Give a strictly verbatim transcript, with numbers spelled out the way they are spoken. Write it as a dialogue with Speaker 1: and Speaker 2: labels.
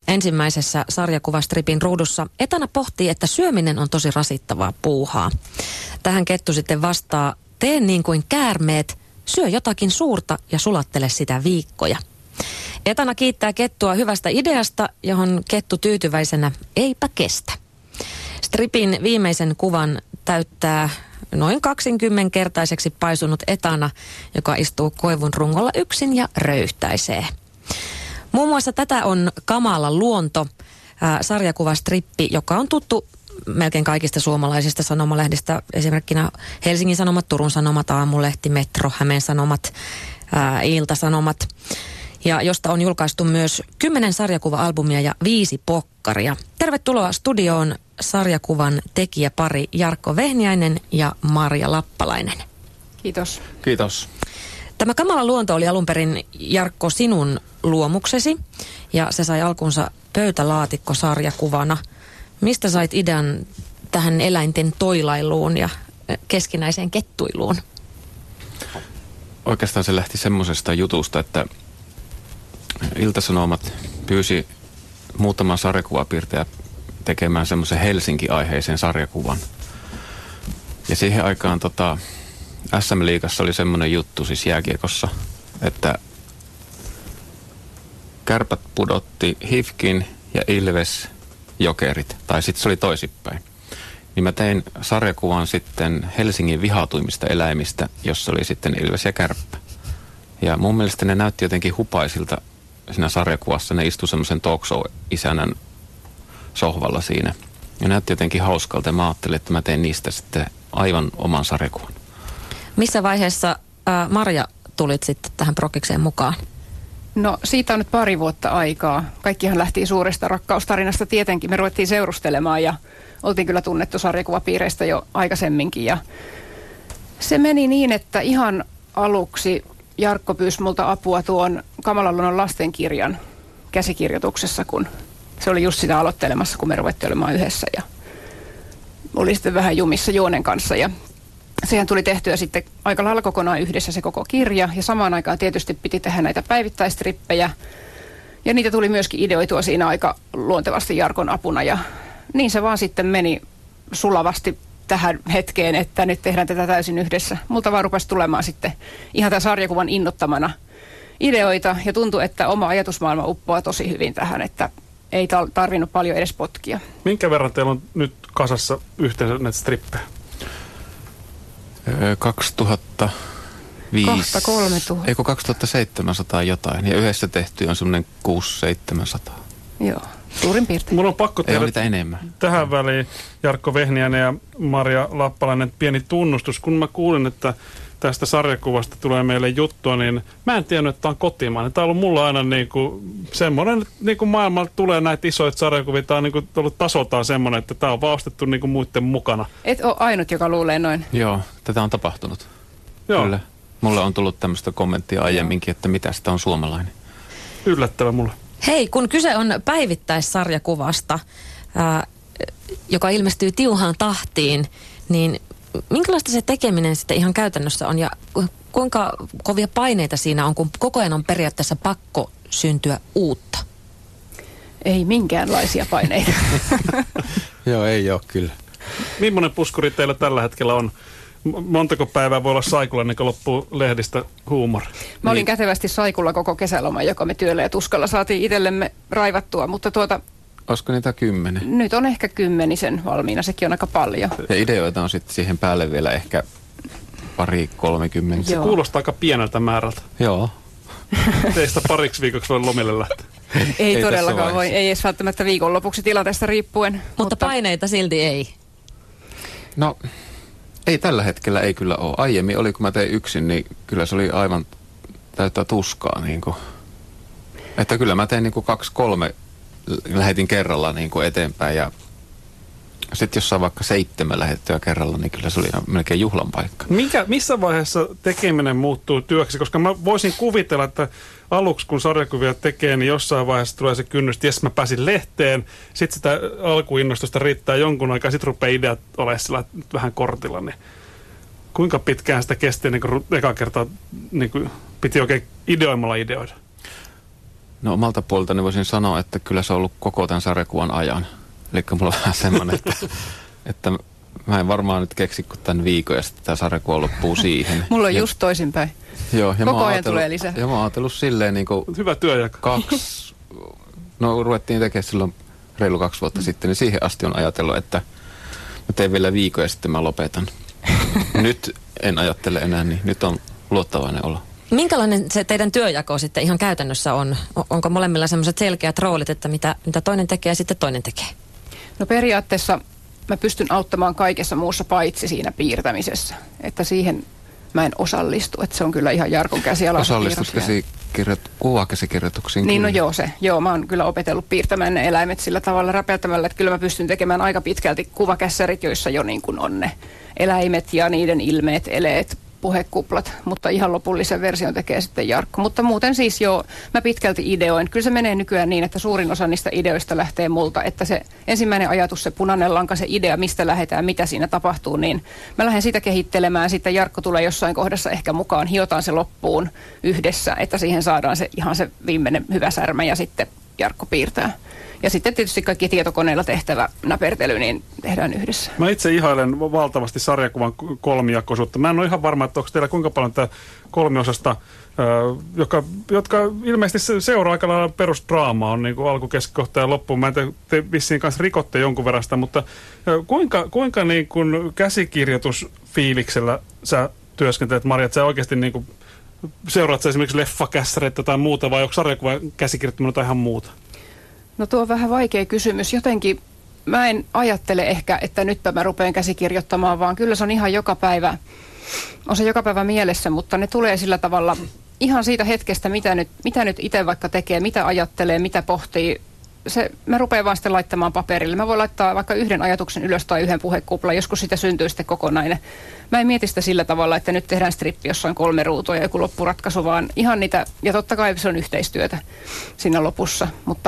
Speaker 1: ensimmäisessä sarjakuvastripin ruudussa Etana pohtii, että syöminen on tosi rasittavaa puuhaa. Tähän Kettu sitten vastaa, tee niin kuin käärmeet, syö jotakin suurta ja sulattele sitä viikkoja. Etana kiittää Kettua hyvästä ideasta, johon Kettu tyytyväisenä eipä kestä. Stripin viimeisen kuvan täyttää noin kaksikymmenkertaiseksi paisunut Etana, joka istuu koivun rungolla yksin ja röyhtäisee. Muun muassa tätä on Kamala luonto, ää, sarjakuvastrippi, joka on tuttu melkein kaikista suomalaisista sanomalehdistä. Esimerkkinä Helsingin Sanomat, Turun Sanomat, Aamulehti, Metro, Hämeen Sanomat, ää, Ilta-Sanomat. Ja josta on julkaistu myös kymmenen sarjakuva-albumia ja viisi pokkaria. Tervetuloa studioon sarjakuvan tekijäpari Jarkko Vehniäinen ja Marja Lappalainen.
Speaker 2: Kiitos.
Speaker 3: Kiitos.
Speaker 1: Tämä Kamala luonto oli alun perin, Jarkko, sinun luomuksesi ja se sai alkunsa pöytälaatikko-sarjakuvana. Mistä sait idean tähän eläinten toilailuun ja keskinäiseen kettuiluun?
Speaker 3: Oikeastaan se lähti semmoisesta jutusta, että Ilta-Sanomat pyysi muutaman sarjakuvapiirtäjä tekemään semmoisen Helsinki-aiheisen sarjakuvan. Ja siihen aikaan tota, S M-liigassa oli semmoinen juttu siis jääkiekossa, että Kärpät pudotti H I F K:n ja Ilves Jokerit, tai sitten se oli toisinpäin. Niin mä tein sarjakuvan sitten Helsingin vihatuimmista eläimistä, jossa oli sitten Ilves ja Kärppä. Ja mun mielestä ne näytti jotenkin hupaisilta siinä sarjakuvassa. Ne istui semmoisen talk show-isänän sohvalla siinä. Ja näytti jotenkin hauskalta. Mä ajattelin, että mä teen niistä sitten aivan oman sarjakuvan.
Speaker 1: Missä vaiheessa ää, Marja tulit sitten tähän prokikseen mukaan?
Speaker 2: No siitä on nyt pari vuotta aikaa. Kaikkihan lähti suuresta rakkaustarinasta tietenkin. Me ruvettiin seurustelemaan ja oltiin kyllä tunnettu sarjakuvapiireistä jo aikaisemminkin. Ja se meni niin, että ihan aluksi Jarkko pyysi multa apua tuon Kamalan luonnon lastenkirjan käsikirjoituksessa, kun se oli just sitä aloittelemassa, kun me ruvettiin olemaan yhdessä. Ja oli sitten vähän jumissa Joonen kanssa ja sehän tuli tehtyä sitten aika lailla kokonaan yhdessä se koko kirja. Ja samaan aikaan tietysti piti tehdä näitä päivittäistrippejä. Ja niitä tuli myöskin ideoitua siinä aika luontevasti Jarkon apuna. Ja niin se vaan sitten meni sulavasti tähän hetkeen, että nyt tehdään tätä täysin yhdessä. Multa vaan rupesi tulemaan sitten ihan tämän sarjakuvan innottamana ideoita. Ja tuntui, että oma ajatusmaailma uppoaa tosi hyvin tähän, että ei tarvinnut paljon edes potkia.
Speaker 4: Minkä verran teillä on nyt kasassa yhteensä näitä strippejä?
Speaker 3: kaksituhattaviisi.
Speaker 2: Kahta kolme tuhatta.
Speaker 3: Eikö kaksituhattaseitsemänsataa jotain. Ja yhdessä tehty on semmoinen kuusi seitsemänsataa.
Speaker 2: Joo, suurin piirtein.
Speaker 4: Mun on pakko
Speaker 3: tehdä
Speaker 4: tehdä
Speaker 3: enemmän.
Speaker 4: Tähän väliin Jarkko Vehniäinen ja Marja Lappalainen pieni tunnustus. Kun mä kuulin, että tästä sarjakuvasta tulee meille juttua, niin mä en tiennyt, että tämä on kotimainen. Tämä on ollut mulla aina niinku semmoinen, niin kuin maailmalta tulee näitä isoita sarjakuvia. Tämä on niinku ollut tasoltaan semmoinen, että tämä on vaan ostettu niinku muiden mukana.
Speaker 2: Et ole ainut, joka luulee noin.
Speaker 3: Joo, tätä on tapahtunut.
Speaker 4: Joo.
Speaker 3: Kyllä. Mulle on tullut tämmöistä kommenttia aiemminkin, että mitä sitä on suomalainen.
Speaker 4: Yllättävä mulle.
Speaker 1: Hei, kun kyse on päivittäissarjakuvasta, ää, joka ilmestyy tiuhaan tahtiin, niin minkälaista se tekeminen sitten ihan käytännössä on ja kuinka kovia paineita siinä on, kun koko ajan on periaatteessa pakko syntyä uutta?
Speaker 2: Ei minkäänlaisia paineita.
Speaker 3: Joo, ei ole kyllä.
Speaker 4: Millainen puskuri teillä tällä hetkellä on? Montako päivää voi olla saikulla, niin kuin loppuu lehdistä huumori?
Speaker 2: Mä olin
Speaker 3: niin.
Speaker 2: kätevästi saikulla koko kesäloman, joka me työllä ja tuskalla saatiin itsellemme raivattua, mutta tuota...
Speaker 3: Olisiko niitä kymmenen?
Speaker 2: Nyt on ehkä kymmenisen valmiina, sekin on aika paljon.
Speaker 3: Ja ideoita on sitten siihen päälle vielä ehkä pari kolmekymmentä.
Speaker 4: Se kuulostaa aika pieneltä määrältä.
Speaker 3: Joo.
Speaker 4: Teistä pariksi viikoksi voi lomille lähteä.
Speaker 2: Ei, ei todellakaan voi, ei edes välttämättä viikonlopuksi tilanteesta riippuen.
Speaker 1: Mutta, mutta paineita silti ei.
Speaker 3: No, ei tällä hetkellä ei kyllä ole. Aiemmin oli, kun mä tein yksin, niin kyllä se oli aivan täyttä tuskaa. Niin kuin. Että kyllä mä tein niin kuin kaksi, kolme, lähetin kerralla niin kuin eteenpäin ja sitten jos saa vaikka seitsemän lähettyä kerralla, niin kyllä se oli melkein juhlan paikka.
Speaker 4: Mikä, missä vaiheessa tekeminen muuttuu työksi? Koska mä voisin kuvitella, että aluksi kun sarjakuvia tekee, niin jossain vaiheessa tulee se kynnys, että jes mä pääsin lehteen, sitten sitä alkuinnostusta riittää jonkun aikaa, sitten rupeaa ideat olemaan sillä vähän kortilla. Niin kuinka pitkään sitä kesti, niin kuin eka kertaa niin kuin piti oikein ideoimalla ideoida?
Speaker 3: No omalta puoleltani voisin sanoa, että kyllä se on ollut koko tämän sarjakuvan ajan. Eli mulla on vähän semmoinen, että, että mä en varmaan nyt keksi kuin tämän viikon ja sitten tämä sarjakuva loppuu siihen.
Speaker 2: Mulla on
Speaker 3: ja,
Speaker 2: just toisinpäin.
Speaker 3: Joo, ja
Speaker 2: koko ajan tulee lisää.
Speaker 3: Ja mä oon ajatellut silleen niin kuin
Speaker 4: hyvä työjako.
Speaker 3: Kaksi, no ruvettiin tekemään silloin reilu kaksi vuotta mm. sitten, niin siihen asti on ajatellut, että mä teen vielä viikon ja sitten mä lopetan. Nyt en ajattele enää, niin nyt on luottavainen olo.
Speaker 1: Minkälainen se teidän työjako sitten ihan käytännössä on? Onko molemmilla sellaiset selkeät roolit, että mitä, mitä toinen tekee ja sitten toinen tekee?
Speaker 2: No periaatteessa mä pystyn auttamaan kaikessa muussa paitsi siinä piirtämisessä. Että siihen mä en osallistu, että se on kyllä ihan Jarkon käsiala.
Speaker 3: Osallistuskäsikirjoit, kuvakäsikirjoituksiin?
Speaker 2: Niin no joo se. Joo, mä oon kyllä opetellut piirtämään ne eläimet sillä tavalla räpeltämällä, että kyllä mä pystyn tekemään aika pitkälti kuvakässärit, joissa jo niin kuin on ne eläimet ja niiden ilmeet, eleet, puhekuplat, mutta ihan lopullisen version tekee sitten Jarkko. Mutta muuten siis joo, mä pitkälti ideoin. Kyllä se menee nykyään niin, että suurin osa niistä ideoista lähtee multa, että se ensimmäinen ajatus, se punainen lanka, se idea, mistä lähdetään, mitä siinä tapahtuu, niin mä lähden sitä kehittelemään. Sitten Jarkko tulee jossain kohdassa ehkä mukaan, hiotaan se loppuun yhdessä, että siihen saadaan se ihan se viimeinen hyvä särmä ja sitten Jarkko piirtää. Ja sitten tietysti kaikki tietokoneella tehtävä näpertely, niin tehdään yhdessä.
Speaker 4: Mä itse ihailen valtavasti sarjakuvan kolmijakoisuutta. Mä en ole ihan varma, että onko teillä kuinka paljon tämä kolmiosasta, joka, jotka ilmeisesti seuraa aika lailla perusdraamaa, on niin kuin alku, keskikohta ja loppuun. Mä en te, te vissiin kanssa rikotte jonkun verran sitä, mutta kuinka, kuinka niin kuin käsikirjoitusfiiliksellä sä työskentelet, Marja, että sä oikeasti niin kuin seuraat sä esimerkiksi leffakässäreitä tai muuta, vai onko sarjakuvan käsikirjoittaminen tai ihan muuta?
Speaker 2: No tuo on vähän vaikea kysymys. Jotenkin mä en ajattele ehkä, että nytpä mä rupean käsikirjoittamaan, vaan kyllä se on ihan joka päivä, on se joka päivä mielessä, mutta ne tulee sillä tavalla ihan siitä hetkestä, mitä nyt, mitä nyt itse vaikka tekee, mitä ajattelee, mitä pohtii. Se, mä rupean vaan sitten laittamaan paperille. Mä voin laittaa vaikka yhden ajatuksen ylös tai yhden puhekuplan, joskus sitä syntyy sitten kokonainen. Mä en mieti sitä sillä tavalla, että nyt tehdään strippi, jossa on kolme ruutua ja joku loppuratkaisu, vaan ihan niitä, ja totta kai se on yhteistyötä siinä lopussa, mutta